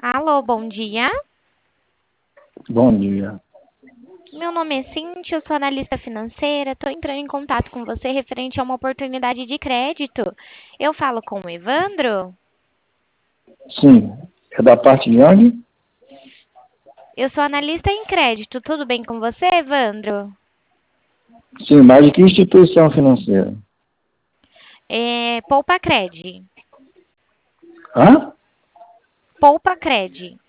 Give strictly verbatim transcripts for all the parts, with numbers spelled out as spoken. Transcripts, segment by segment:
Alô, bom dia. Bom dia. Meu nome é Cintia, eu sou analista financeira. Estou entrando em contato com você referente a uma oportunidade de crédito. Eu falo com o Evandro? Sim. É da parte de onde? Eu sou analista em crédito. Tudo bem com você, Evandro? Sim, mas de que instituição financeira? É, Poupa Cred. Hã? Poupa Cred.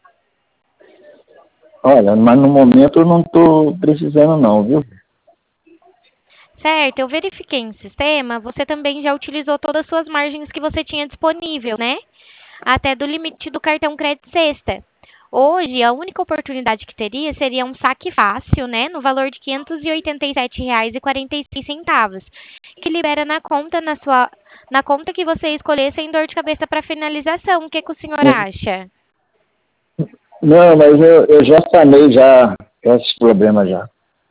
Olha, mas no momento eu não estou precisando não, viu? Certo, eu verifiquei em sistema. Você também já utilizou todas as suas margens que você tinha disponível, né? Até do limite do cartão crédito sexta. Hoje, a única oportunidade que teria seria um saque fácil, né, no valor de quinhentos e oitenta e sete reais e quarenta e seis centavos, que libera na conta na sua na conta que você escolher sem dor de cabeça para finalização. O que que o senhor acha? Não, mas eu, eu já sanei já esses problemas já.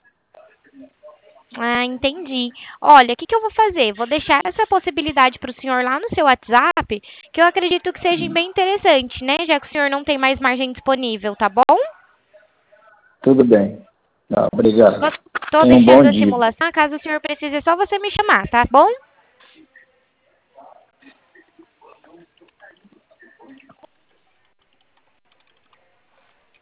Ah, entendi. Olha, o que que eu vou fazer? Vou deixar essa possibilidade para o senhor lá no seu WhatsApp, que eu acredito que seja bem interessante, né? Já que o senhor não tem mais margem disponível, tá bom? Tudo bem. Tá, obrigado. Estou Tenha um bom deixando a dia. simulação, caso o senhor precise, é só você me chamar, tá bom?